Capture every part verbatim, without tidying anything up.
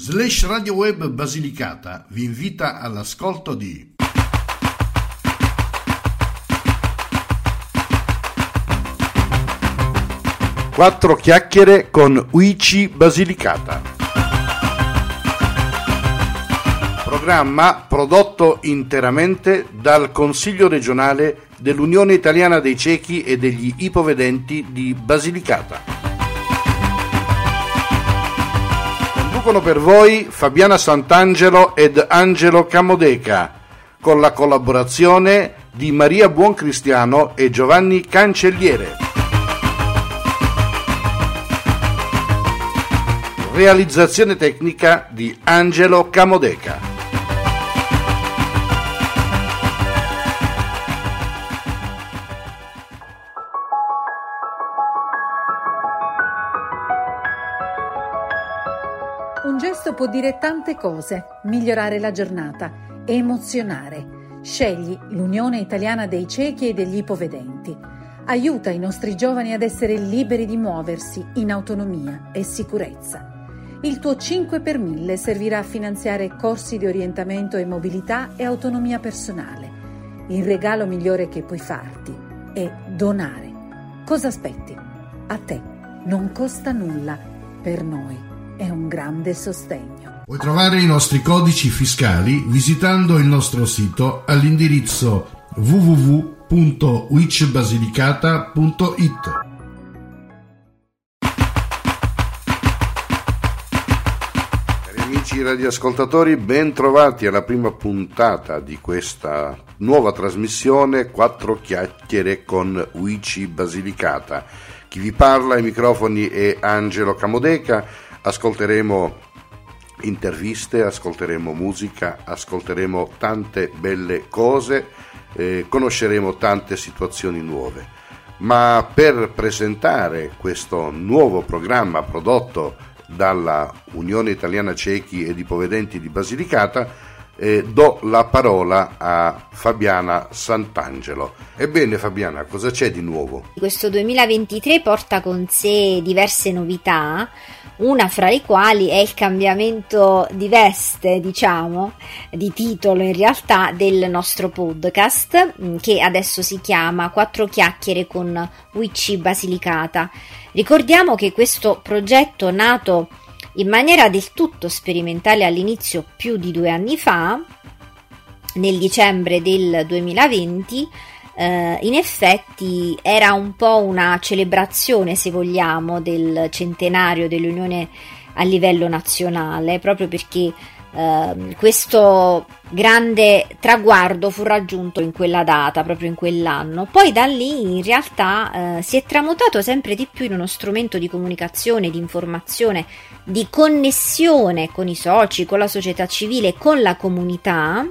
Slash Radio Web Basilicata vi invita all'ascolto di Quattro chiacchiere con U C I Basilicata, programma prodotto interamente dal Consiglio regionale dell'Unione Italiana dei Ciechi e degli Ipovedenti di Basilicata. Conducono per voi Fabiana Sant'Angelo ed Angelo Camodeca, con la collaborazione di Maria Buoncristiano e Giovanni Cancelliere. Realizzazione tecnica di Angelo Camodeca. Un gesto può dire tante cose: migliorare la giornata, emozionare. Scegli l'Unione Italiana dei Ciechi e degli Ipovedenti. Aiuta i nostri giovani ad essere liberi di muoversi in autonomia e sicurezza. Il tuo cinque per mille servirà a finanziare corsi di orientamento e mobilità e autonomia personale. Il regalo migliore che puoi farti è donare. Cosa aspetti? A te non costa nulla, per noi è un grande sostegno. Puoi trovare i nostri codici fiscali visitando il nostro sito all'indirizzo w w w punto u i c basilicata punto i t. Cari amici radioascoltatori, ben trovati alla prima puntata di questa nuova trasmissione Quattro chiacchiere con U I C Basilicata. Chi vi parla ai microfoni è Angelo Camodeca. Ascolteremo interviste, ascolteremo musica, ascolteremo tante belle cose, eh, conosceremo tante situazioni nuove. Ma per presentare questo nuovo programma prodotto dalla Unione Italiana Ciechi ed Ipovedenti di Basilicata, eh, do la parola a Fabiana Sant'Angelo. Ebbene Fabiana, cosa c'è di nuovo? Questo duemilaventitré porta con sé diverse novità, una fra le quali è il cambiamento di veste, diciamo, di titolo in realtà, del nostro podcast, che adesso si chiama Quattro chiacchiere con U I C Basilicata. Ricordiamo che questo progetto, nato in maniera del tutto sperimentale all'inizio più di due anni fa, nel dicembre del duemilaventi, Uh, in effetti era un po' una celebrazione, se vogliamo, del centenario dell'Unione a livello nazionale, proprio perché uh, questo grande traguardo fu raggiunto in quella data, proprio in quell'anno. Poi da lì in realtà uh, si è tramutato sempre di più in uno strumento di comunicazione, di informazione, di connessione con i soci, con la società civile, con la comunità,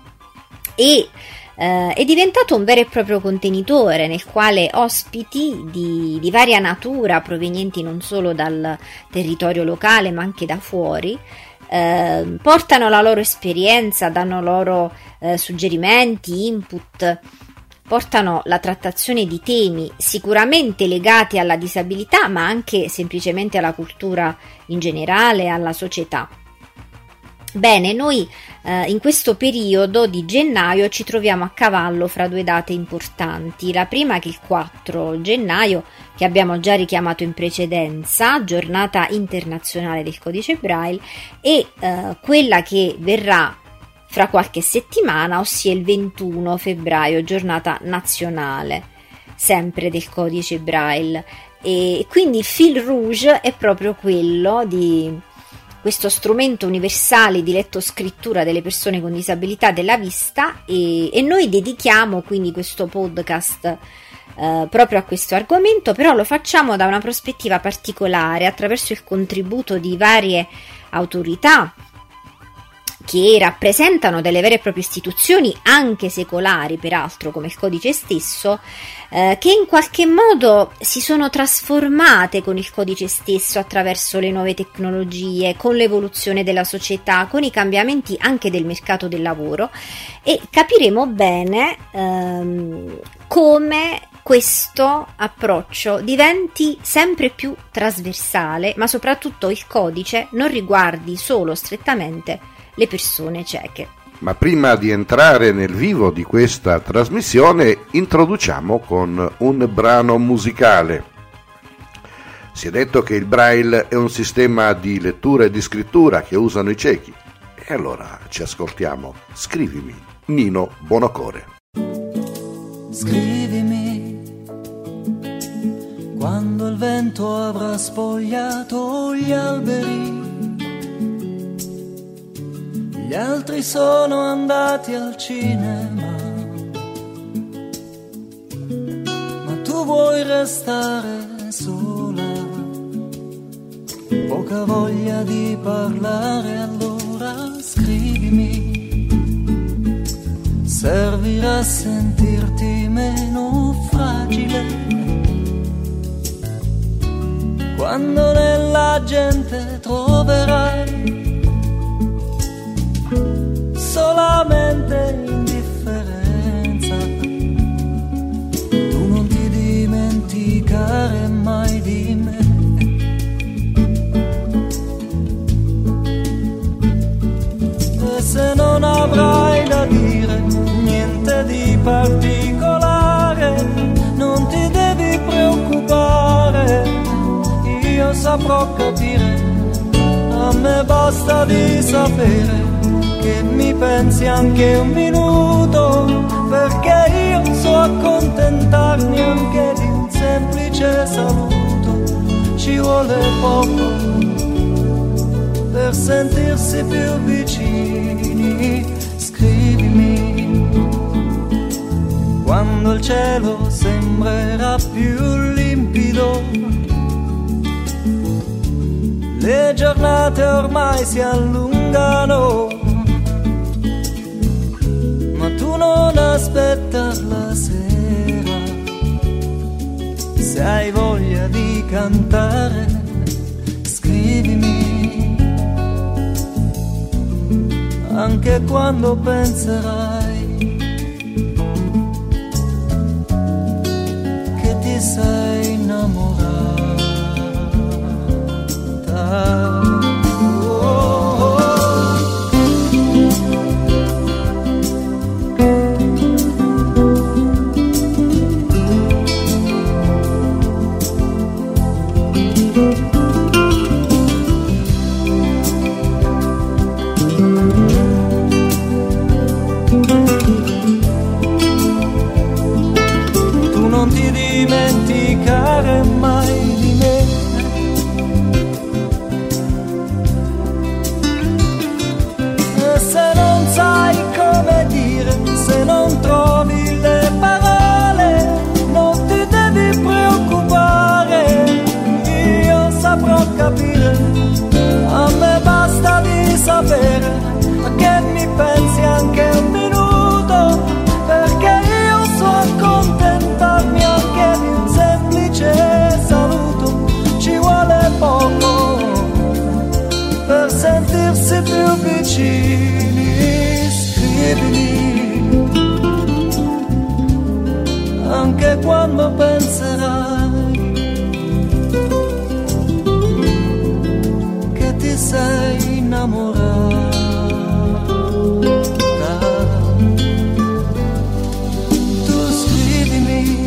e Uh, è diventato un vero e proprio contenitore nel quale ospiti di, di varia natura, provenienti non solo dal territorio locale ma anche da fuori, uh, portano la loro esperienza, danno loro uh, suggerimenti, input, portano la trattazione di temi sicuramente legati alla disabilità ma anche semplicemente alla cultura in generale, alla società. Bene, noi eh, in questo periodo di gennaio ci troviamo a cavallo fra due date importanti. La prima, che è il quattro gennaio, che abbiamo già richiamato in precedenza, giornata internazionale del codice Braille, e eh, quella che verrà fra qualche settimana, ossia il ventuno febbraio, giornata nazionale, sempre del codice Braille. E quindi il fil rouge è proprio quello di questo strumento universale di lettoscrittura delle persone con disabilità della vista, e, e noi dedichiamo quindi questo podcast eh, proprio a questo argomento, però lo facciamo da una prospettiva particolare, attraverso il contributo di varie autorità che rappresentano delle vere e proprie istituzioni, anche secolari peraltro, come il codice stesso, eh, che in qualche modo si sono trasformate con il codice stesso attraverso le nuove tecnologie, con l'evoluzione della società, con i cambiamenti anche del mercato del lavoro, e capiremo bene ehm, come questo approccio diventi sempre più trasversale, ma soprattutto il codice non riguardi solo strettamente le persone cieche. Ma prima di entrare nel vivo di questa trasmissione, introduciamo con un brano musicale. Si è detto che il Braille è un sistema di lettura e di scrittura che usano i ciechi. E allora ci ascoltiamo Scrivimi, Nino Buonocore. Scrivimi quando il vento avrà spogliato gli alberi. Gli altri sono andati al cinema, ma tu vuoi restare sola. Poca voglia di parlare, allora scrivimi. Servirà a sentirti meno fragile quando nella gente troverai solamente indifferenza. Tu non ti dimenticare mai di me. E se non avrai da dire niente di particolare, non ti devi preoccupare, io saprò capire. A me basta di sapere che mi pensi anche un minuto, perché io so accontentarmi anche di un semplice saluto. Ci vuole poco per sentirsi più vicini. Scrivimi quando il cielo sembrerà più limpido. Le giornate ormai si allungano, ma tu non aspettar la sera. Se hai voglia di cantare, scrivimi. Anche quando penserai che ti sei innamorata. Tu non ti dimenticare mai di me. E se non sai come dire, se non trovi le parole, non ti devi preoccupare, io saprò capire. A me basta di sapere che mi pensi anche un minuto, perché io so accontentarmi anche di un semplice saluto. Ci vuole poco per sentirsi più vicini. Scrivimi anche quando penserai che ti sei innamorata. Tu scrivimi.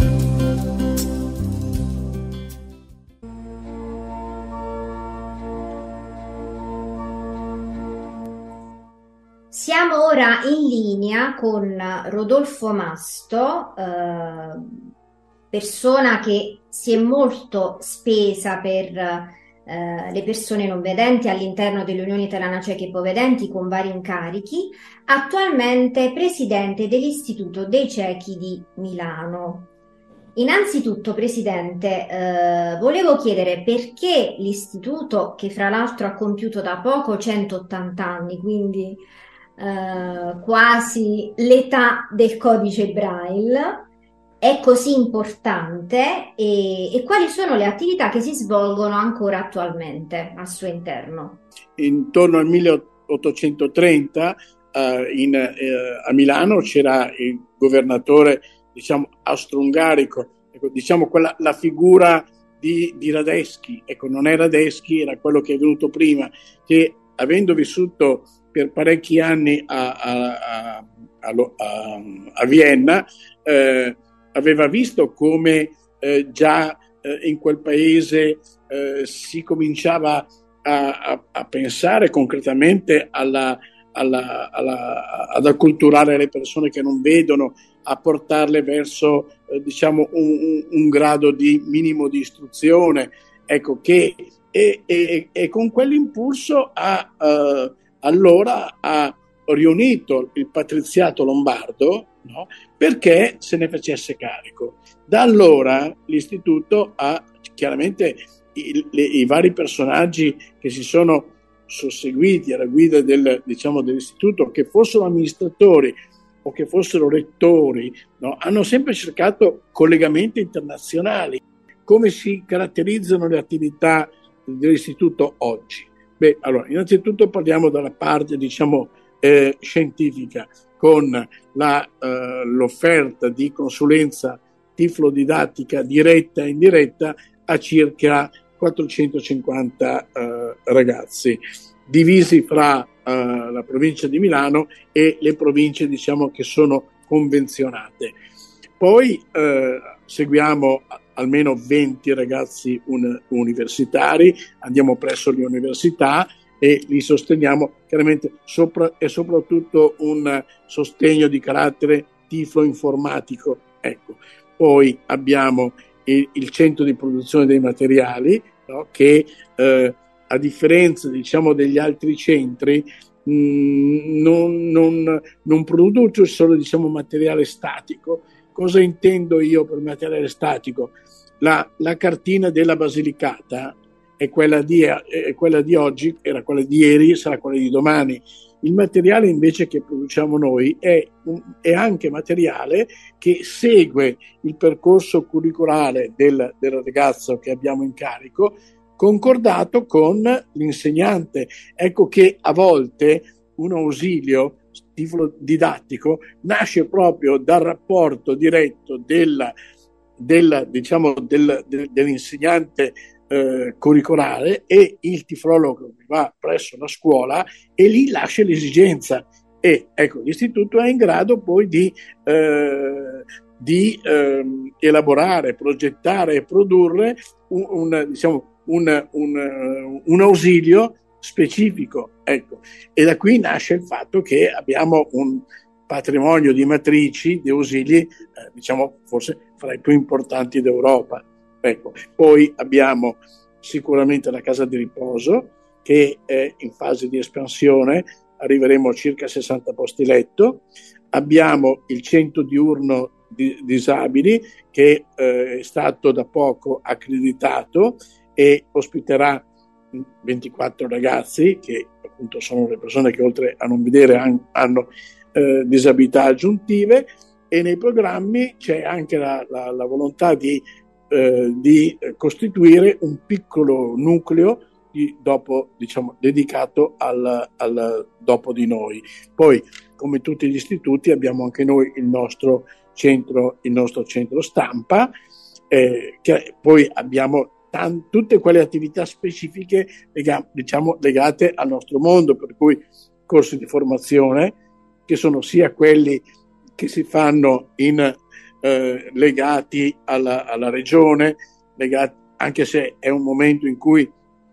Siamo ora in linea con Rodolfo Masto, eh, persona che si è molto spesa per eh, le persone non vedenti all'interno dell'Unione Italiana Ciechi e Ipovedenti con vari incarichi, attualmente presidente dell'Istituto dei Ciechi di Milano. Innanzitutto, Presidente, eh, volevo chiedere perché l'Istituto, che fra l'altro ha compiuto da poco centottanta anni, quindi eh, quasi l'età del codice Braille, è così importante e, e quali sono le attività che si svolgono ancora attualmente al suo interno? Intorno al milleottocentotrenta eh, in, eh, a Milano c'era il governatore diciamo austro-ungarico, ecco, diciamo quella, la figura di, di Radetzky, ecco, non è Radetzky, era quello che è venuto prima, che avendo vissuto per parecchi anni a, a, a, a, a Vienna, eh, aveva visto come eh, già eh, in quel paese eh, si cominciava a, a, a pensare concretamente alla, alla, alla, ad acculturare le persone che non vedono, a portarle verso eh, diciamo un, un, un grado di minimo di istruzione, ecco, che e, e, e con quell'impulso ha eh, allora ha riunito il patriziato lombardo, no? Perché se ne facesse carico. Da allora l'istituto ha chiaramente i, le, i vari personaggi che si sono susseguiti alla guida del, diciamo, dell'istituto, che fossero amministratori o che fossero rettori, no? Hanno sempre cercato collegamenti internazionali. Come si caratterizzano le attività dell'istituto oggi? Beh, allora, innanzitutto parliamo dalla parte, diciamo, eh, scientifica, con la, eh, l'offerta di consulenza tiflodidattica diretta e indiretta a circa quattrocentocinquanta eh, ragazzi, divisi fra eh, la provincia di Milano e le province, diciamo, che sono convenzionate. Poi eh, seguiamo almeno venti ragazzi un, universitari, andiamo presso le università e li sosteniamo, chiaramente sopra, è soprattutto un sostegno di carattere tiflo-informatico. Ecco. Poi abbiamo il, il centro di produzione dei materiali, no? Che eh, a differenza, diciamo, degli altri centri mh, non, non, non produce solo, diciamo, materiale statico. Cosa intendo io per materiale statico? La, la cartina della Basilicata è quella, di, è quella di oggi, era quella di ieri, sarà quella di domani. Il materiale invece che produciamo noi è, un, è anche materiale che segue il percorso curricolare del, del ragazzo che abbiamo in carico, concordato con l'insegnante. Ecco che a volte un ausilio tiflodidattico nasce proprio dal rapporto diretto del, del, diciamo, del, del, dell'insegnante eh, curricolare e il tiflologo che va presso la scuola e lì lascia l'esigenza. E ecco, l'istituto è in grado poi di, eh, di eh, elaborare, progettare e produrre un, un, diciamo, un, un, un ausilio specifico, ecco. E da qui nasce il fatto che abbiamo un patrimonio di matrici, di ausili, eh, diciamo forse fra i più importanti d'Europa. Ecco. Poi abbiamo sicuramente la casa di riposo che è in fase di espansione, arriveremo a circa sessanta posti letto. Abbiamo il centro diurno di disabili che eh, è stato da poco accreditato e ospiterà ventiquattro ragazzi che appunto sono le persone che oltre a non vedere han, hanno eh, disabilità aggiuntive, e nei programmi c'è anche la, la, la volontà di, eh, di costituire un piccolo nucleo di, dopo, diciamo, dedicato al, al dopo di noi. Poi, come tutti gli istituti, abbiamo anche noi il nostro centro, il nostro centro stampa, eh, che poi abbiamo tutte quelle attività specifiche lega- diciamo, legate al nostro mondo, per cui corsi di formazione che sono sia quelli che si fanno in, eh, legati alla, alla regione, legati, anche se è un momento in cui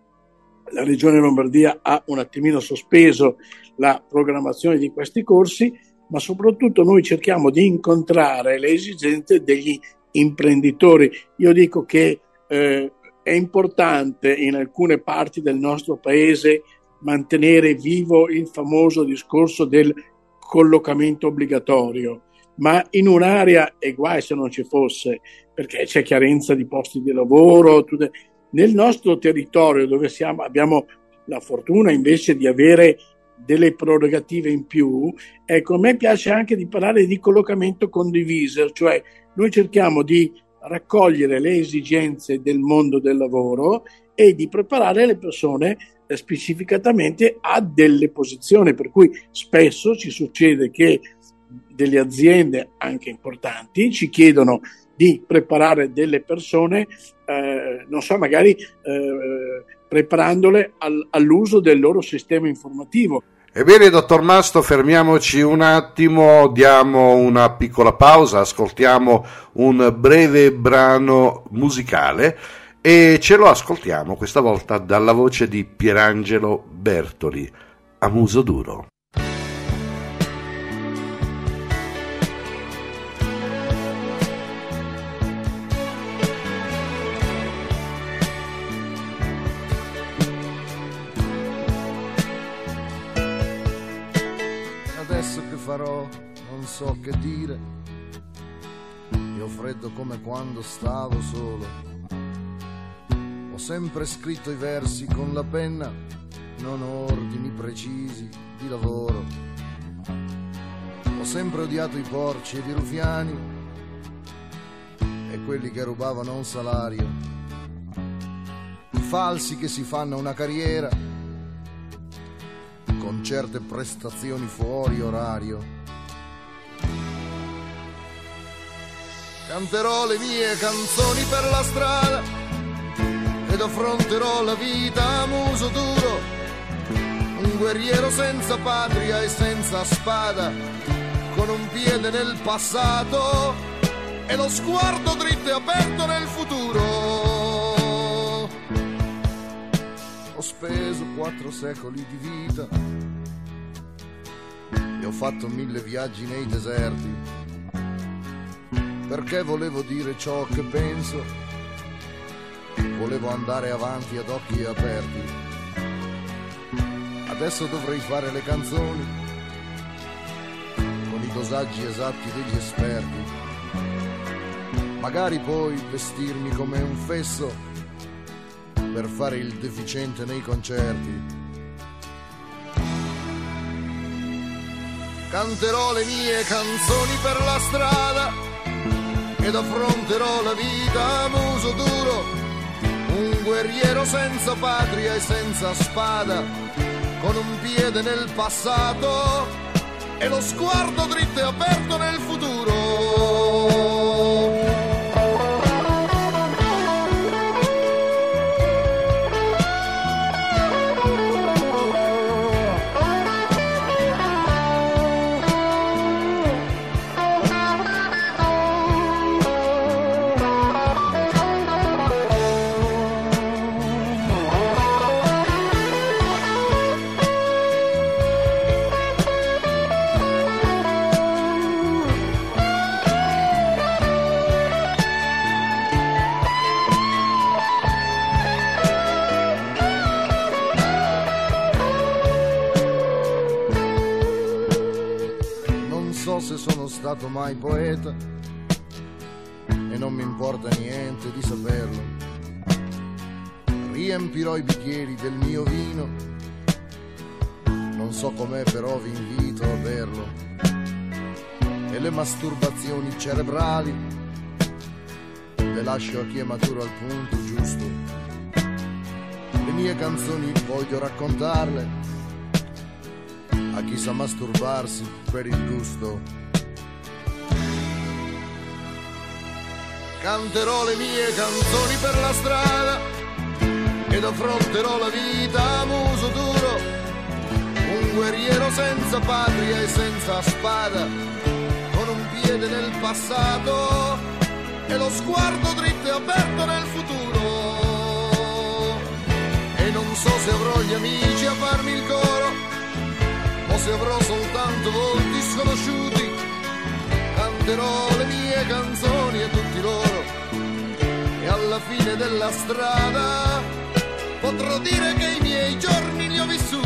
la regione Lombardia ha un attimino sospeso la programmazione di questi corsi, ma soprattutto noi cerchiamo di incontrare le esigenze degli imprenditori. Io dico che eh, è importante in alcune parti del nostro paese mantenere vivo il famoso discorso del collocamento obbligatorio, ma in un'area, e guai se non ci fosse, perché c'è carenza di posti di lavoro. Tutte... Nel nostro territorio, dove siamo, abbiamo la fortuna invece di avere delle prerogative in più, ecco, a me piace anche di parlare di collocamento condiviso, cioè noi cerchiamo di raccogliere le esigenze del mondo del lavoro e di preparare le persone eh, specificatamente a delle posizioni, per cui spesso ci succede che delle aziende anche importanti ci chiedono di preparare delle persone, eh, non so, magari eh, preparandole al, all'uso del loro sistema informativo. Ebbene, dottor Masto, fermiamoci un attimo, diamo una piccola pausa, ascoltiamo un breve brano musicale e ce lo ascoltiamo questa volta dalla voce di Pierangelo Bertoli, A muso duro. Farò, non so che dire, io ho freddo come quando stavo solo, ho sempre scritto i versi con la penna, non ho ordini precisi di lavoro, ho sempre odiato i porci ed i rufiani e quelli che rubavano un salario, i falsi che si fanno una carriera con certe prestazioni fuori orario. Canterò le mie canzoni per la strada ed affronterò la vita a muso duro, un guerriero senza patria e senza spada, con un piede nel passato e lo sguardo dritto e aperto nel futuro. Ho speso quattro secoli di vita e ho fatto mille viaggi nei deserti, perché volevo dire ciò che penso, volevo andare avanti ad occhi aperti. Adesso dovrei fare le canzoni con i dosaggi esatti degli esperti, magari poi vestirmi come un fesso per fare il deficiente nei concerti. Canterò le mie canzoni per la strada ed affronterò la vita a muso duro, un guerriero senza patria e senza spada, con un piede nel passato e lo sguardo dritto e aperto nel futuro. Se sono stato mai poeta e non mi importa niente di saperlo, riempirò i bicchieri del mio vino, non so com'è però vi invito a berlo, e le masturbazioni cerebrali le lascio a chi è maturo al punto giusto. Le mie canzoni voglio raccontarle a chi sa masturbarsi per il gusto. Canterò le mie canzoni per la strada ed affronterò la vita a muso duro, un guerriero senza patria e senza spada, con un piede nel passato e lo sguardo dritto e aperto nel futuro. E non so se avrò gli amici a farmi il coro o se avrò soltanto volti sconosciuti. Canterò le mie canzoni a tutti loro e alla fine della strada potrò dire che i miei giorni li ho vissuti.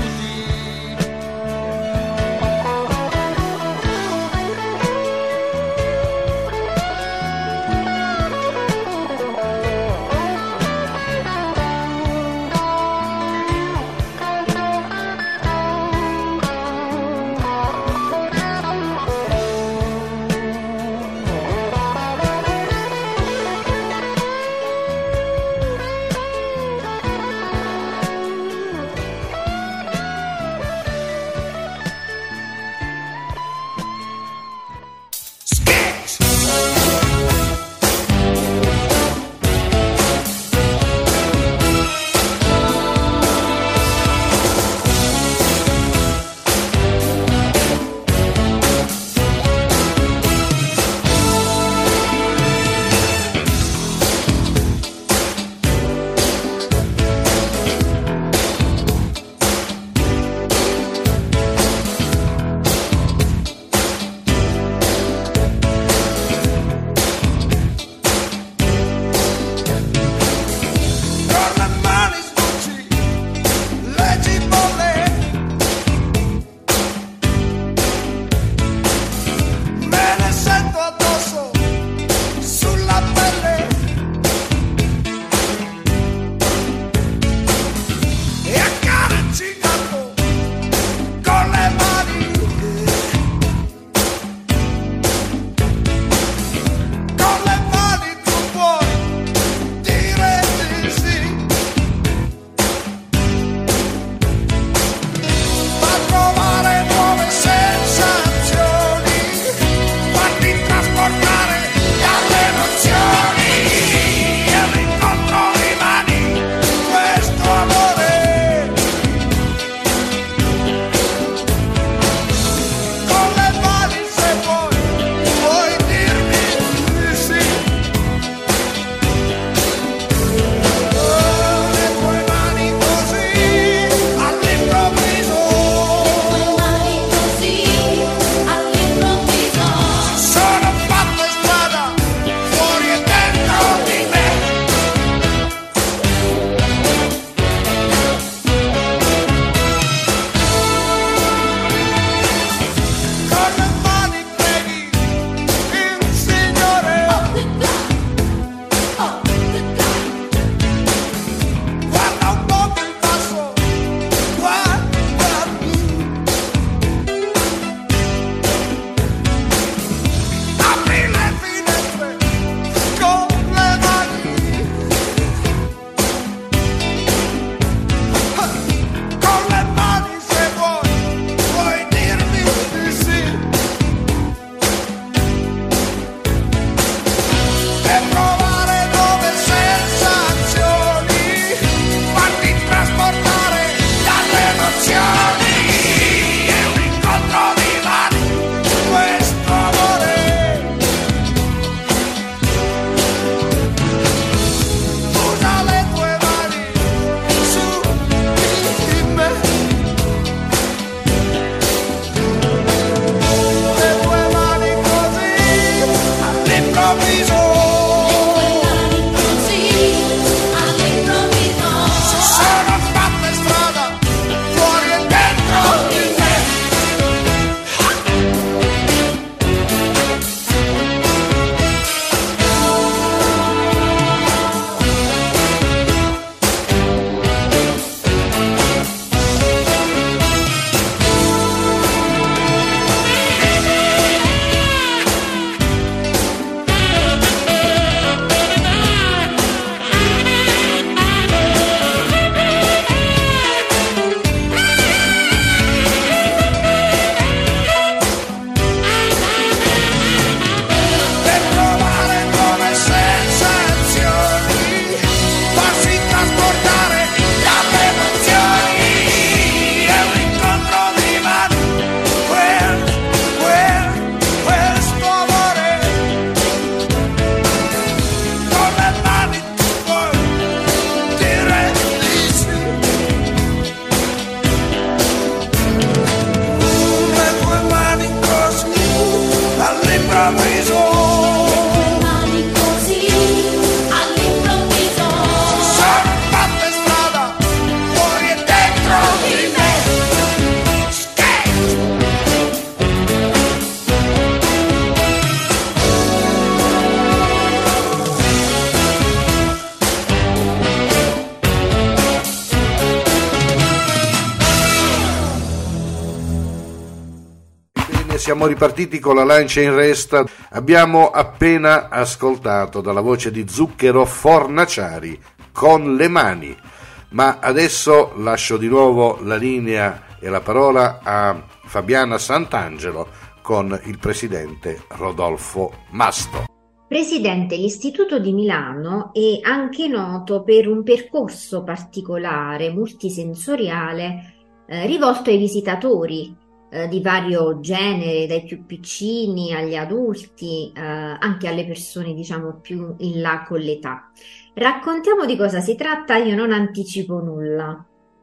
E siamo ripartiti con la lancia in resta. Abbiamo appena ascoltato dalla voce di Zucchero Fornaciari Con le mani, ma adesso lascio di nuovo la linea e la parola a Fabiana Santangelo con il presidente Rodolfo Masto. Presidente, l'Istituto di Milano è anche noto per un percorso particolare, multisensoriale, eh, rivolto ai visitatori eh, di vario genere, dai più piccini agli adulti, eh, anche alle persone diciamo più in là con l'età. Raccontiamo di cosa si tratta, io non anticipo nulla.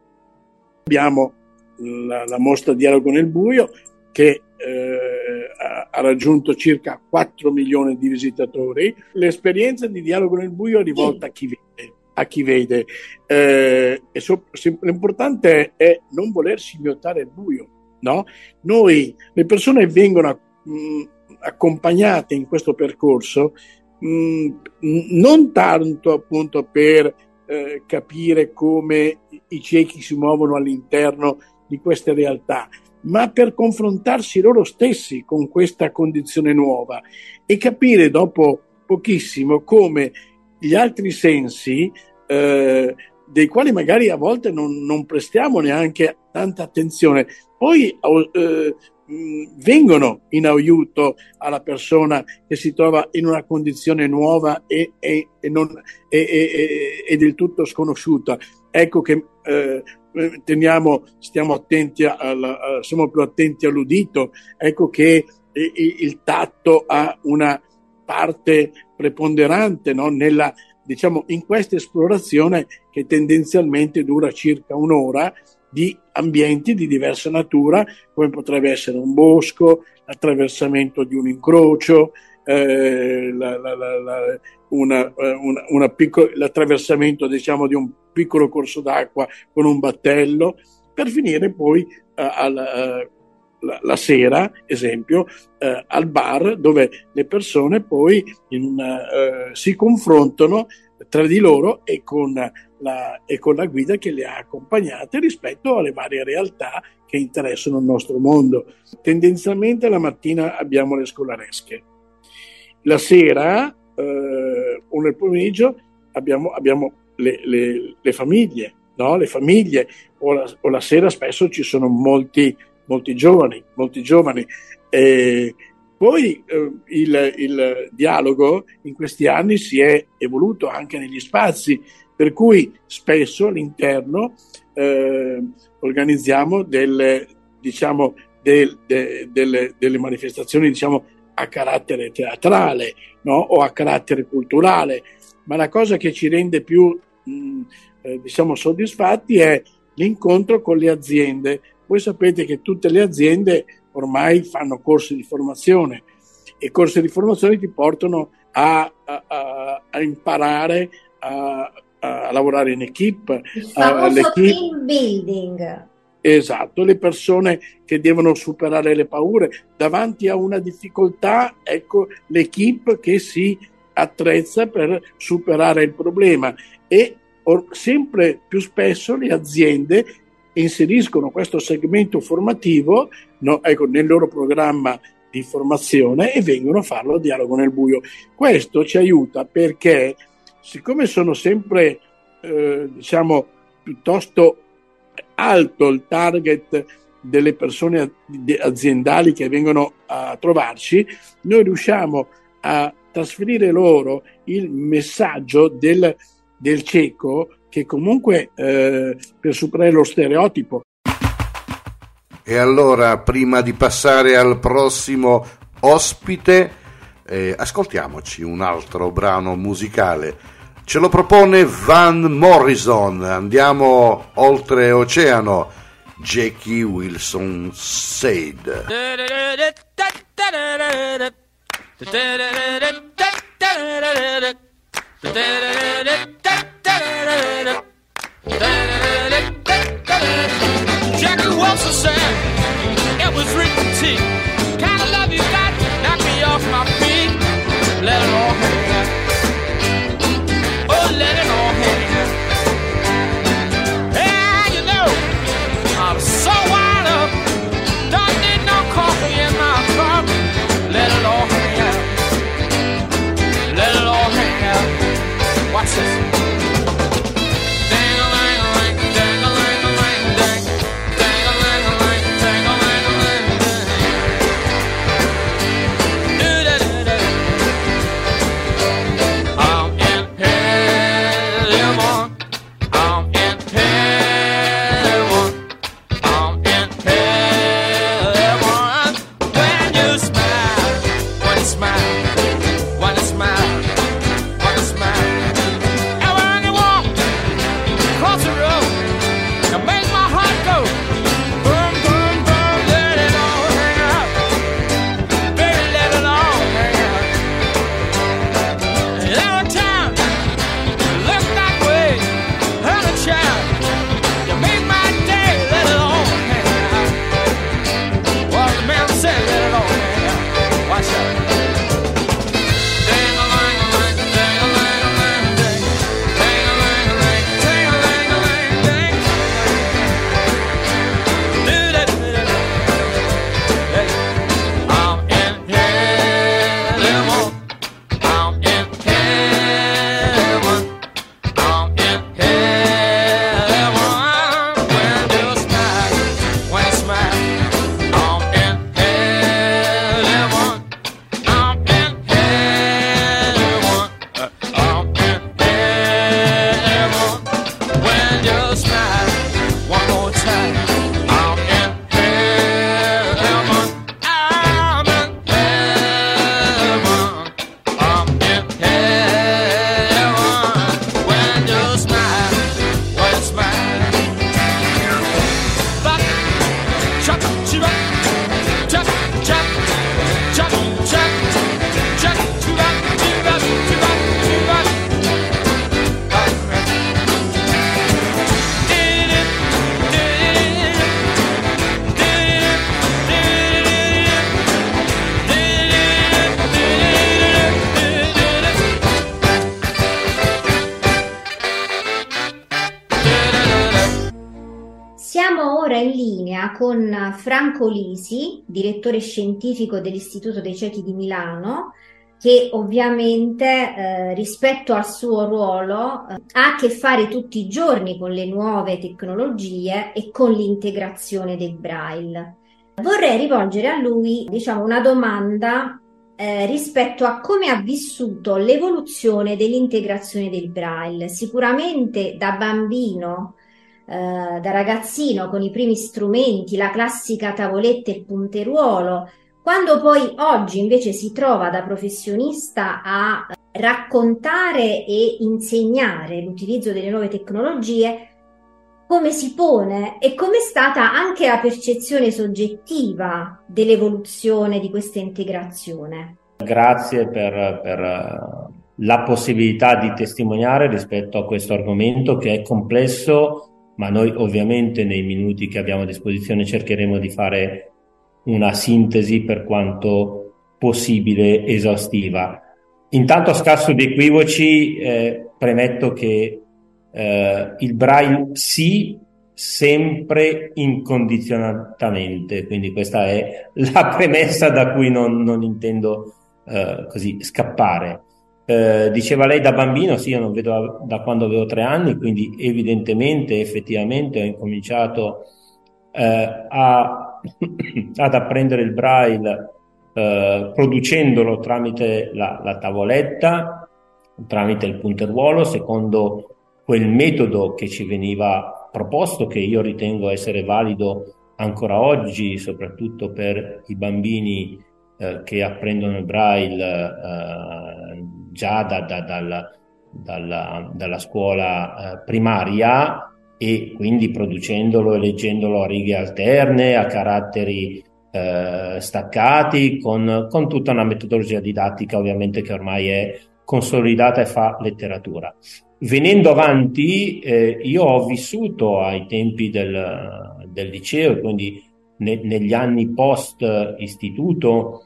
Abbiamo la, la mostra Dialogo nel buio che eh, ha, ha raggiunto circa quattro milioni di visitatori. L'esperienza di Dialogo nel buio è rivolta sì. a chi vede. A chi vede. Eh, e so, se, l'importante è non voler scimmiottare il buio. No? Noi, le persone vengono mh, accompagnate in questo percorso mh, non tanto appunto per eh, capire come i ciechi si muovono all'interno di queste realtà, ma per confrontarsi loro stessi con questa condizione nuova e capire dopo pochissimo come gli altri sensi, eh, dei quali magari a volte non, non prestiamo neanche tanta attenzione, poi eh, vengono in aiuto alla persona che si trova in una condizione nuova e, e, e, non, e, e, e del tutto sconosciuta. Ecco che eh, teniamo, stiamo attenti al, siamo più attenti all'udito, ecco che il, il tatto ha una parte preponderante, no? Nella, diciamo, in questa esplorazione che tendenzialmente dura circa un'ora di ambienti di diversa natura, come potrebbe essere un bosco, l'attraversamento di un incrocio, eh, la, la, la, la, una, una, una piccola, l'attraversamento diciamo di un piccolo corso d'acqua con un battello, per finire poi eh, alla, eh, la, la sera, esempio, eh, al bar, dove le persone poi in una, eh, si confrontano tra di loro e con la, e con la guida che le ha accompagnate rispetto alle varie realtà che interessano il nostro mondo. Tendenzialmente la mattina abbiamo le scolaresche, la sera eh, o nel pomeriggio abbiamo, abbiamo le, le, le famiglie, no? Le famiglie o la, o la sera spesso ci sono molti, molti giovani, molti giovani. Eh, Poi eh, il, il dialogo in questi anni si è evoluto anche negli spazi, per cui spesso all'interno eh, organizziamo delle, diciamo, del, de, delle, delle manifestazioni diciamo, a carattere teatrale, no? O a carattere culturale, ma la cosa che ci rende più mh, eh, diciamo, soddisfatti è l'incontro con le aziende. Voi sapete che tutte le aziende ormai fanno corsi di formazione e corsi di formazione ti portano a, a, a, a imparare a, a lavorare in equipe. Il famoso team building. Esatto, le persone che devono superare le paure davanti a una difficoltà, ecco l'equipe che si attrezza per superare il problema e or, sempre più spesso le aziende inseriscono questo segmento formativo no, ecco, nel loro programma di formazione e vengono a farlo a Dialogo nel buio. Questo ci aiuta perché siccome sono sempre eh, diciamo piuttosto alto il target delle persone aziendali che vengono a trovarci, noi riusciamo a trasferire loro il messaggio del, del cieco che comunque eh, per superare lo stereotipo. E allora, prima di passare al prossimo ospite, eh, ascoltiamoci un altro brano musicale. Ce lo propone Van Morrison. Andiamo oltreoceano. Jackie Wilson Said. Jackie Wilson said, it was written to you. Kind of love you got, knock me off my feet. Let it all hang. Oh, let it all hang. Yeah, you know, I'm so wired up. Don't need no coffee in my linea con Franco Lisi, direttore scientifico dell'Istituto dei Ciechi di Milano, che ovviamente eh, rispetto al suo ruolo eh, ha a che fare tutti i giorni con le nuove tecnologie e con l'integrazione del Braille. Vorrei rivolgere a lui, diciamo, una domanda eh, rispetto a come ha vissuto l'evoluzione dell'integrazione del Braille. Sicuramente da bambino, eh, da ragazzino, con i primi strumenti, la classica tavoletta e il punteruolo, quando poi oggi invece si trova da professionista a raccontare e insegnare l'utilizzo delle nuove tecnologie, come si pone e com'è stata anche la percezione soggettiva dell'evoluzione di questa integrazione? Grazie per, per la possibilità di testimoniare rispetto a questo argomento che è complesso, ma noi ovviamente nei minuti che abbiamo a disposizione cercheremo di fare una sintesi per quanto possibile esaustiva. Intanto, a scasso di equivoci, eh, premetto che eh, il Braille sì, sempre incondizionatamente, quindi questa è la premessa da cui non, non intendo eh, così scappare. Eh, diceva lei da bambino, sì, io non vedo da, da quando avevo tre anni, quindi evidentemente, effettivamente ho incominciato eh, a ad apprendere il Braille eh, producendolo tramite la, la tavoletta, tramite il punteruolo, secondo quel metodo che ci veniva proposto, che io ritengo essere valido ancora oggi, soprattutto per i bambini eh, che apprendono il Braille eh, già da, da, dal, dalla, dalla scuola eh, primaria, e quindi producendolo e leggendolo a righe alterne, a caratteri eh, staccati, con, con tutta una metodologia didattica ovviamente che ormai è consolidata e fa letteratura. Venendo avanti, eh, io ho vissuto ai tempi del, del liceo, quindi ne, negli anni post istituto,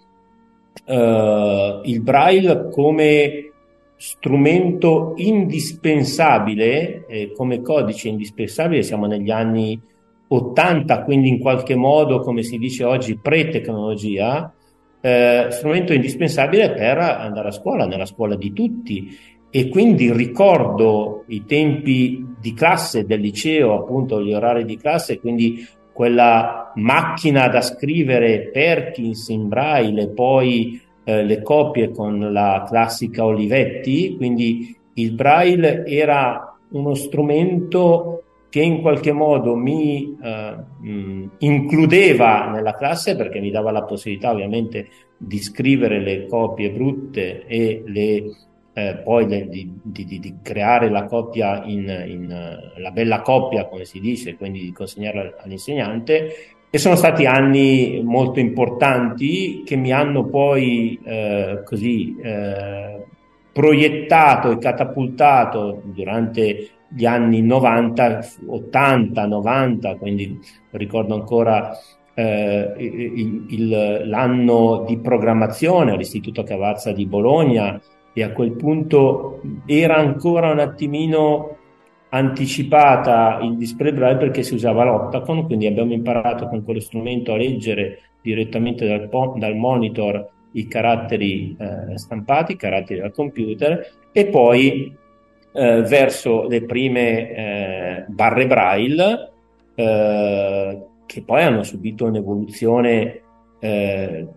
eh, il Braille come strumento indispensabile, eh, come codice indispensabile. Siamo negli anni ottanta, quindi in qualche modo, come si dice oggi, pre-tecnologia, eh, strumento indispensabile per andare a scuola, nella scuola di tutti. E quindi ricordo i tempi di classe del liceo, appunto gli orari di classe, quindi quella macchina da scrivere Perkins in Braille, poi Eh, le copie con la classica Olivetti, quindi il Braille era uno strumento che in qualche modo mi eh, mh, includeva nella classe, perché mi dava la possibilità ovviamente di scrivere le copie brutte e le, eh, poi le, di, di, di creare la copia in, in uh, la bella copia, come si dice, quindi di consegnarla all'insegnante. E sono stati anni molto importanti che mi hanno poi eh, così eh, proiettato e catapultato durante gli anni novanta, ottanta, novanta, quindi ricordo ancora eh, il, il, l'anno di programmazione all'Istituto Cavazza di Bologna, e a quel punto era ancora un attimino anticipata il display Braille perché si usava l'Optacon, quindi abbiamo imparato con quello strumento a leggere direttamente dal, dal monitor i caratteri eh, stampati, i caratteri dal computer, e poi eh, verso le prime eh, barre Braille eh, che poi hanno subito un'evoluzione eh,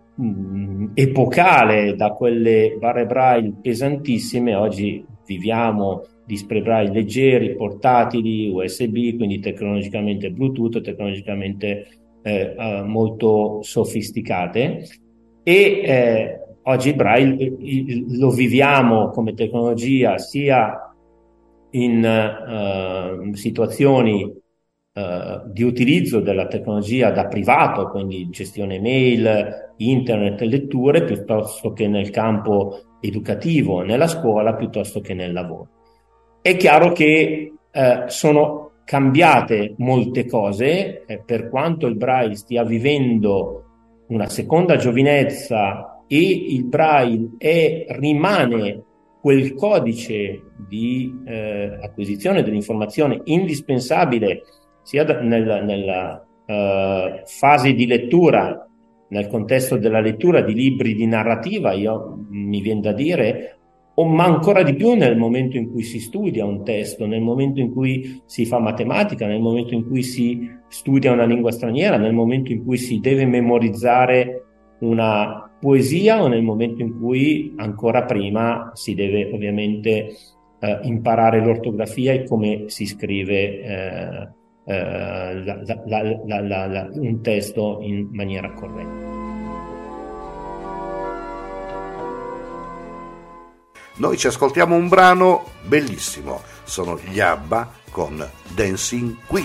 epocale, da quelle barre Braille pesantissime. Oggi viviamo display Braille leggeri, portatili, U S B, quindi tecnologicamente Bluetooth, tecnologicamente eh, eh, molto sofisticate, e eh, oggi il Braille lo viviamo come tecnologia sia in eh, situazioni eh, di utilizzo della tecnologia da privato, quindi gestione mail, internet, letture, piuttosto che nel campo educativo, nella scuola, piuttosto che nel lavoro. È chiaro che eh, sono cambiate molte cose, eh, per quanto il Braille stia vivendo una seconda giovinezza e il Braille è, rimane quel codice di eh, acquisizione dell'informazione indispensabile sia da, nel, nella eh, fasi di lettura, nel contesto della lettura di libri di narrativa, io mi viene da dire, o ma ancora di più nel momento in cui si studia un testo, nel momento in cui si fa matematica, nel momento in cui si studia una lingua straniera, nel momento in cui si deve memorizzare una poesia o nel momento in cui ancora prima si deve ovviamente eh, imparare l'ortografia e come si scrive eh, eh, la, la, la, la, la, un testo in maniera corretta. Noi ci ascoltiamo un brano bellissimo, sono gli ABBA con Dancing Queen.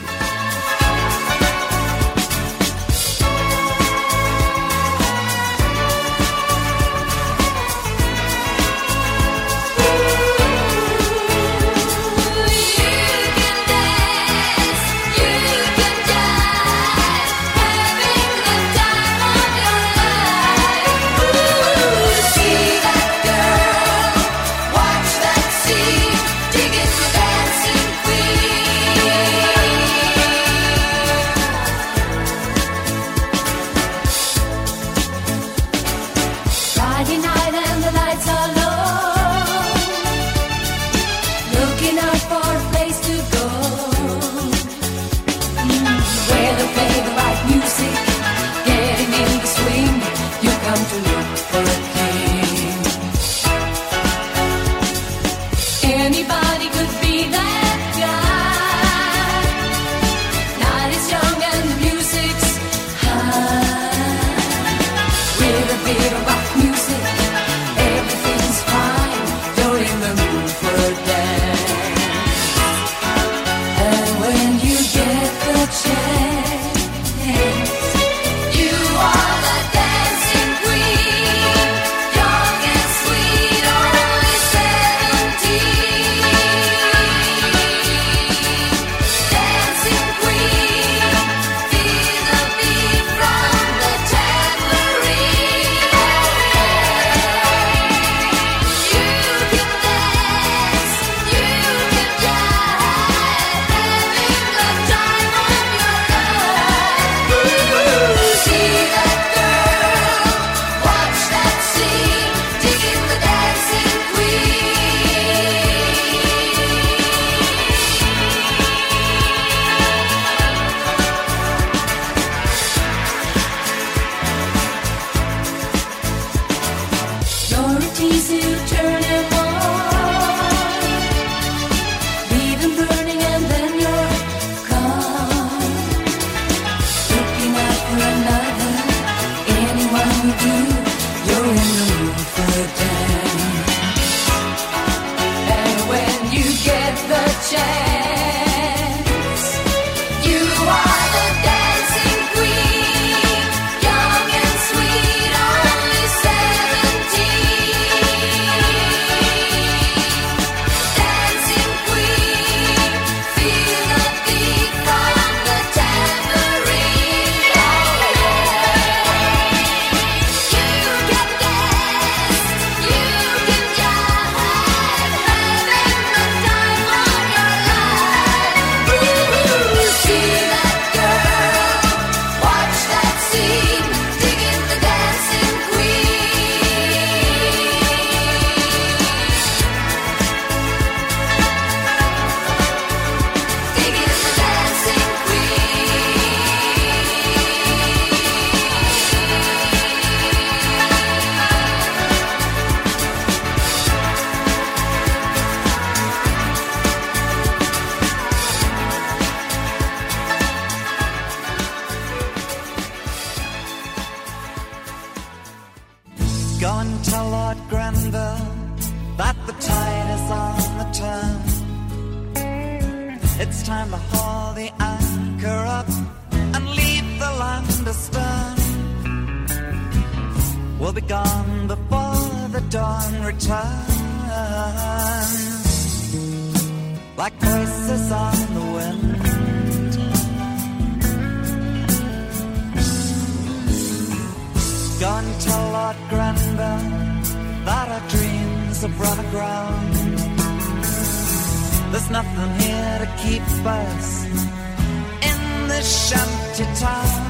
There's nothing here to keep us in the shanty town.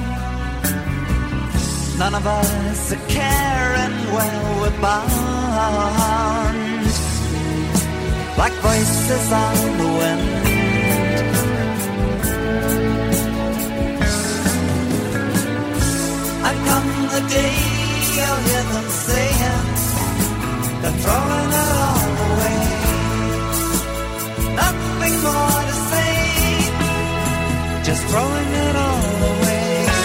None of us are caring where we're bound, like voices on the wind. And come the day you'll hear them saying they're throwing it all away. Nothing more to say, just throwing it all away.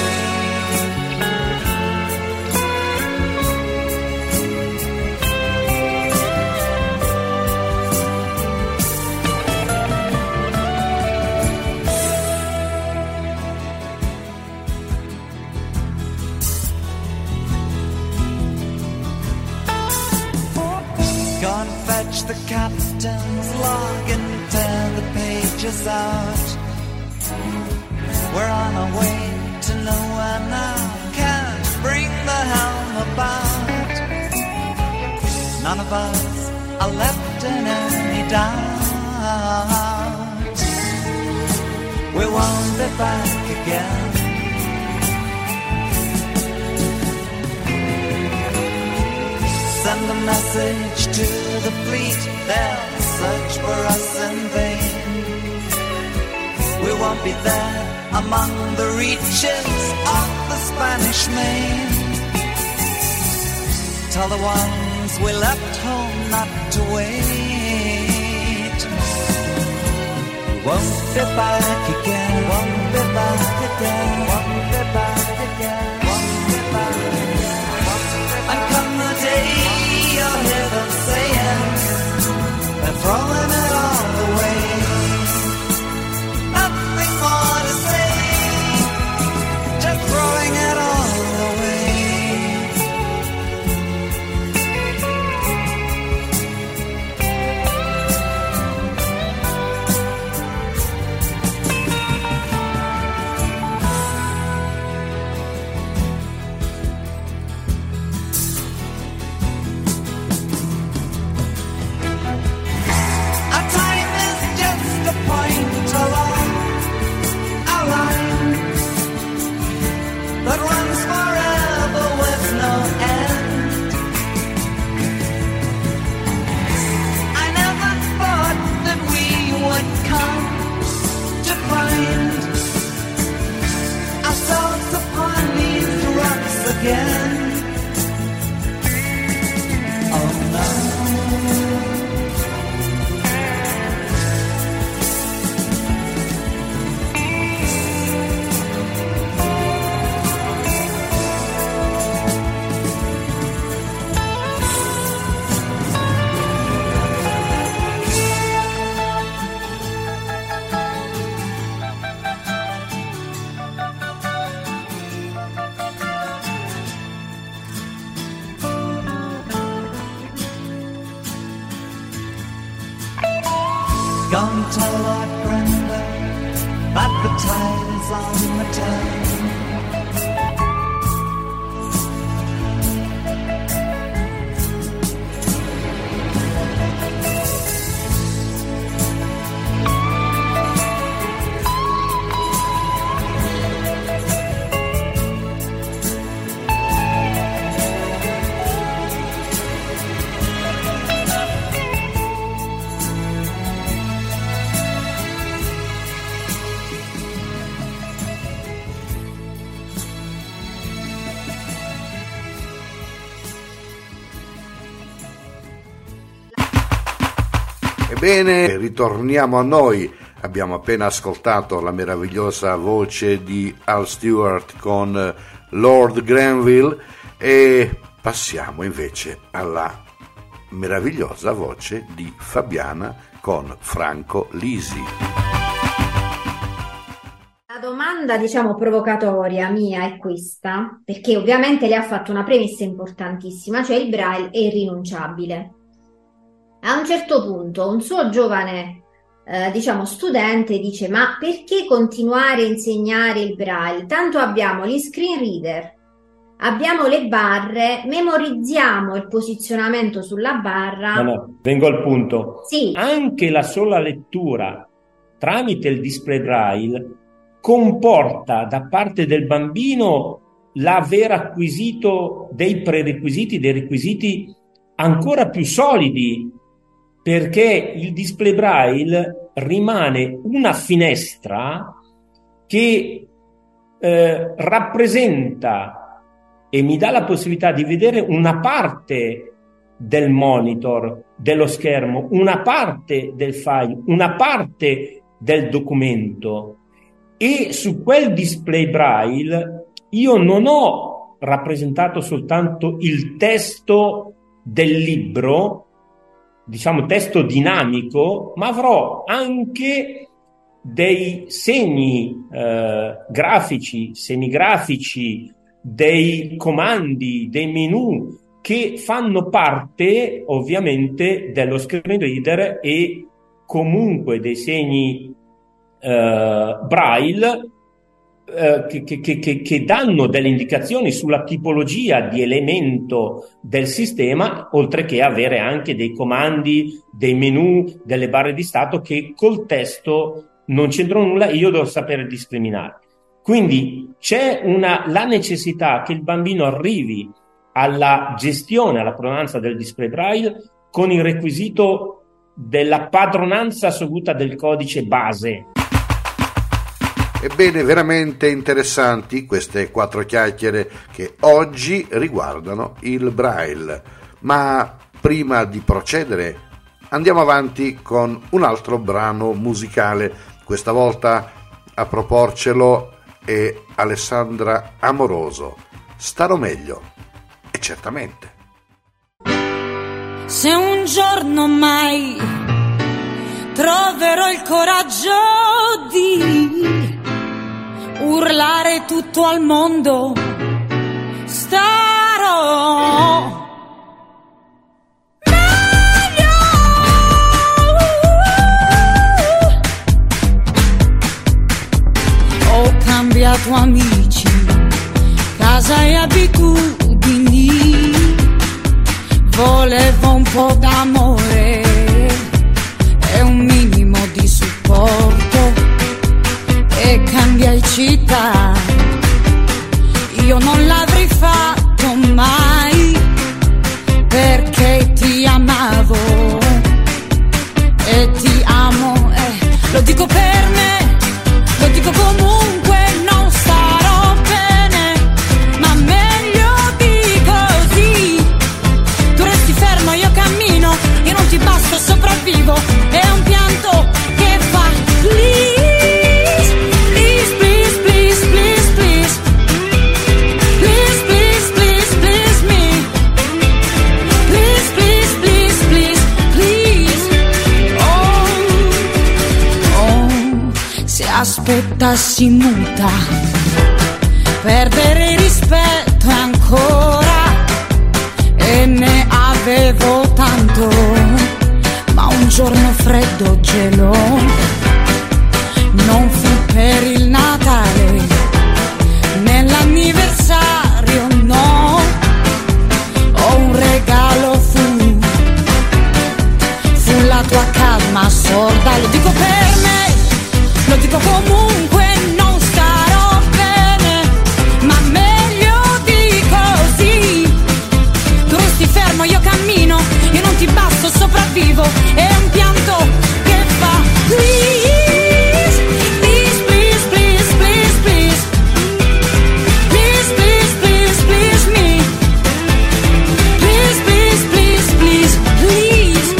The captain's log and tear the pages out. We're on our way to nowhere now, can't bring the helm about. None of us are left in any doubt. We won't be back again. Send a message to the fleet, they'll search for us in vain. We won't be there among the reaches of the Spanish Main. Tell the ones we left home not to wait. Won't be back again, won't be back again, won't be back again, won't be back again. And come the day you'll hear them saying they're throwing it all away. Nothing more to say, just throwing it all away. That runs forever with no end. I never thought that we would come to find ourselves upon these rocks again. Oh no. Gone tell Lord Brenda that the tide is on the turn. Ebbene, ritorniamo a noi. Abbiamo appena ascoltato la meravigliosa voce di Al Stewart con Lord Granville e passiamo invece alla meravigliosa voce di Fabiana con Franco Lisi. La domanda, diciamo, provocatoria mia è questa, perché ovviamente lei ha fatto una premessa importantissima, cioè il Braille è irrinunciabile. A un certo punto un suo giovane, eh, diciamo, studente dice: ma perché continuare a insegnare il Braille? Tanto abbiamo gli screen reader, abbiamo le barre, memorizziamo il posizionamento sulla barra. No, no, vengo al punto. Sì. Anche la sola lettura tramite il display Braille comporta da parte del bambino l'aver acquisito dei prerequisiti, dei requisiti ancora più solidi, perché il display braille rimane una finestra che eh, rappresenta e mi dà la possibilità di vedere una parte del monitor, dello schermo, una parte del file, una parte del documento, e su quel display braille io non ho rappresentato soltanto il testo del libro, diciamo testo dinamico, ma avrò anche dei segni eh, grafici, semigrafici, dei comandi, dei menu che fanno parte ovviamente dello screen reader, e comunque dei segni eh, braille eh, che, che, che, che danno delle indicazioni sulla tipologia di elemento del sistema, oltre che avere anche dei comandi, dei menu, delle barre di stato che col testo non c'entrano nulla e io devo sapere discriminare. Quindi c'è una, la necessità che il bambino arrivi alla gestione, alla padronanza del display braille con il requisito della padronanza assoluta del codice base. Ebbene, veramente interessanti queste quattro chiacchiere che oggi riguardano il braille. Ma prima di procedere andiamo avanti con un altro brano musicale. Questa volta a proporcelo è Alessandra Amoroso. Starò meglio. E certamente. Se un giorno mai troverò il coraggio di urlare tutto al mondo, starò meglio. Ho cambiato amici, casa e abitudini, volevo un po' d'amore e un minimo di supporto, e cambiai città. Io non l'avrei fatto mai, perché ti amavo e ti amo, eh. Lo dico per me, lo dico comunque, non starò bene, ma meglio di così. Tu resti fermo, io cammino, io non ti basto, sopravvivo, è un pianto che fa please, please, please, please, please, please, please, please, please, please me, please, please, please, please, please. Oh, oh, se aspettassi muta, perdere il rispetto ancora, e ne avevo tanto, ma un giorno freddo gelo, non fu per il Natale, nell'anniversario no, ho un regalo, fu, fu la tua calma sorda. Lo dico per me, lo dico comunque, non starò bene, ma meglio di così. Tu resti fermo, io cammino, io non ti basto, sopravvivo, è un pianto che fa please, please, please, please, please, please, please, please, please, please me, please, please, please, please, please.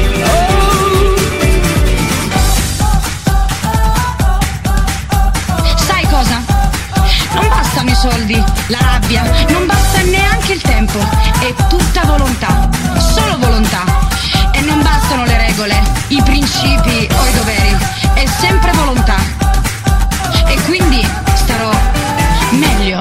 Oh. Sai cosa? Non bastano i soldi, la rabbia, non basta neanche il tempo, è tutta volontà, solo volontà. E non bastano le regole, i principi o i doveri, è sempre volontà. E quindi starò meglio.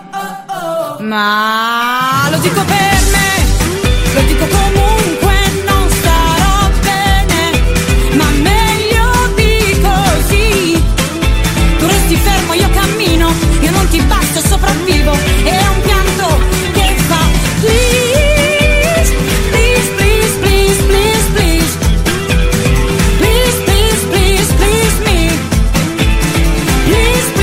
Ma lo dico per me, lo dico comunque, non starò bene, ma meglio di così. Tu resti fermo, io cammino, io non ti basto, sopravvivo, è un pianto che fa please, please, please, please, please, please, please, please, please, please me, please,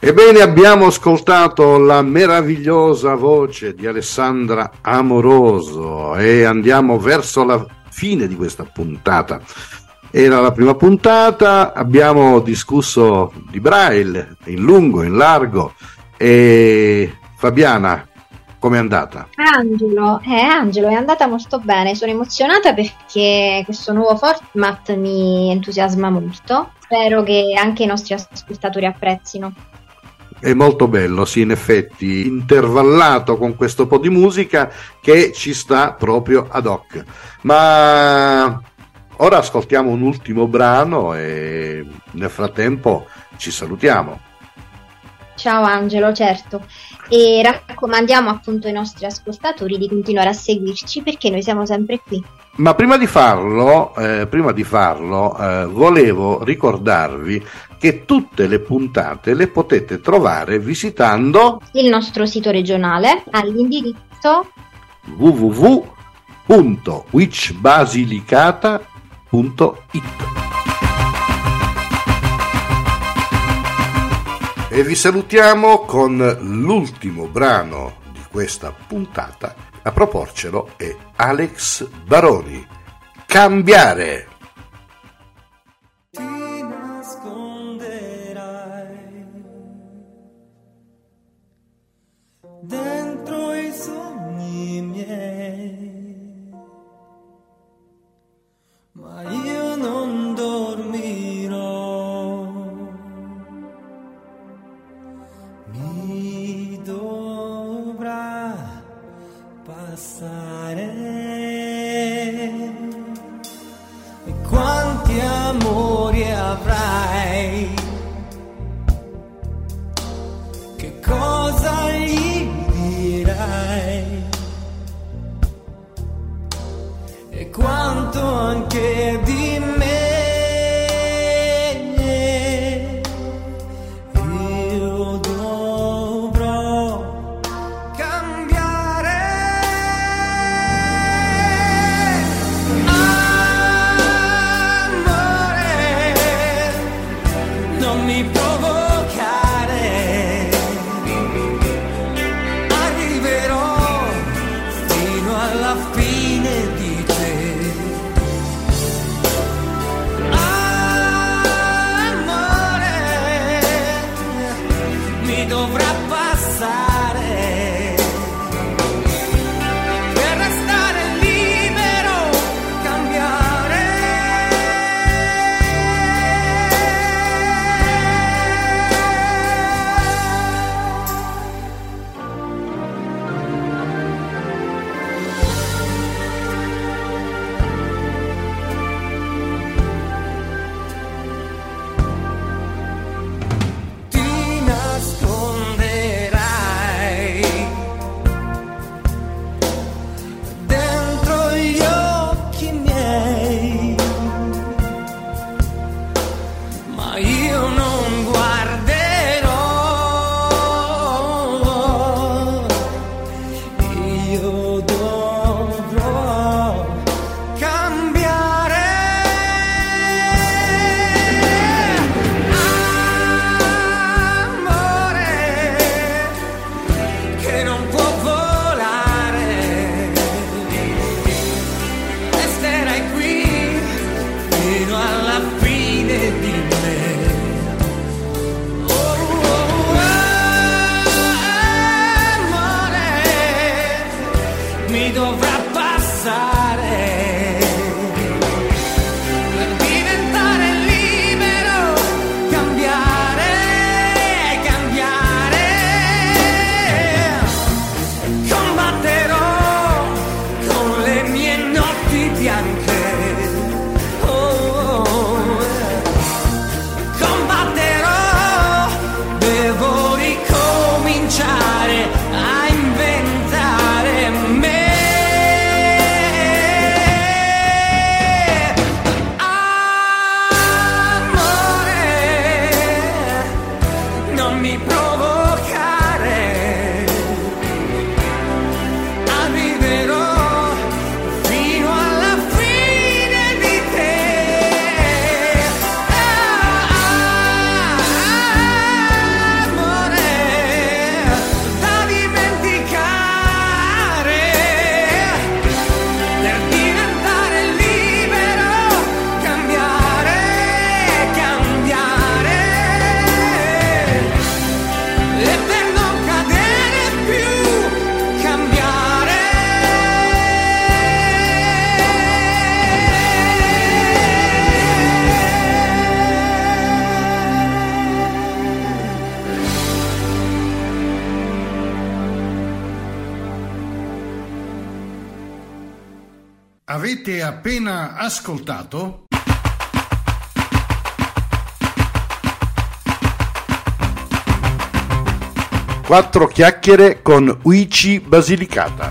Ebbene, abbiamo ascoltato la meravigliosa voce di Alessandra Amoroso e andiamo verso la fine di questa puntata. Era la prima puntata, abbiamo discusso di Braille in lungo, in largo. E Fabiana, com'è andata? Angelo, eh, Angelo, è andata molto bene, sono emozionata perché questo nuovo format mi entusiasma molto, spero che anche i nostri ascoltatori apprezzino. È molto bello, sì, in effetti, intervallato con questo po' di musica che ci sta proprio ad hoc. Ma ora ascoltiamo un ultimo brano e nel frattempo ci salutiamo. Ciao Angelo, certo, e raccomandiamo appunto ai nostri ascoltatori di continuare a seguirci perché noi siamo sempre qui. Ma prima di farlo, eh, prima di farlo, eh, volevo ricordarvi che tutte le puntate le potete trovare visitando il nostro sito regionale all'indirizzo w w w punto witchbasilicata punto it. E vi salutiamo con l'ultimo brano di questa puntata. A proporcelo è Alex Baroni, Cambiare. Ti nasconderai dentro i sogni miei, ma io non dormirò. Mi dovrà passare, e quanti amori avrai, che cosa gli dirai, e quanto anche di me io dovrò cambiare. Non mi provocare, arriverò fino alla fine di te. Amore, mi dovrà passare per restare libero, cambiare. Ti nasconderai dentro gli occhi miei, ma io non guarderò. Io dovrò cambiare. Amore che non può volare, resterai qui fino alla fine di me. Oh, oh, oh, amore, mi dovrà passare per diventare libero, cambiare, cambiare. Combatterò con le mie notti bianche. Oh, oh, oh. Combatterò, devo ricominciare a inventare me. Avete appena ascoltato Quattro chiacchiere con Luigi Basilicata.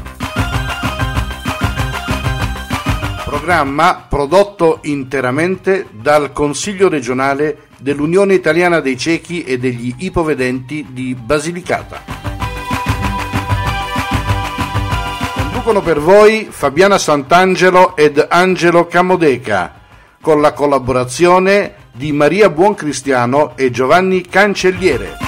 Programma prodotto interamente dal Consiglio regionale dell'Unione Italiana dei Ciechi e degli Ipovedenti di Basilicata. Conducono per voi Fabiana Sant'Angelo ed Angelo Camodeca, con la collaborazione di Maria Buoncristiano e Giovanni Cancelliere.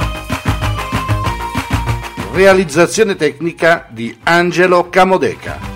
Realizzazione tecnica di Angelo Camodeca.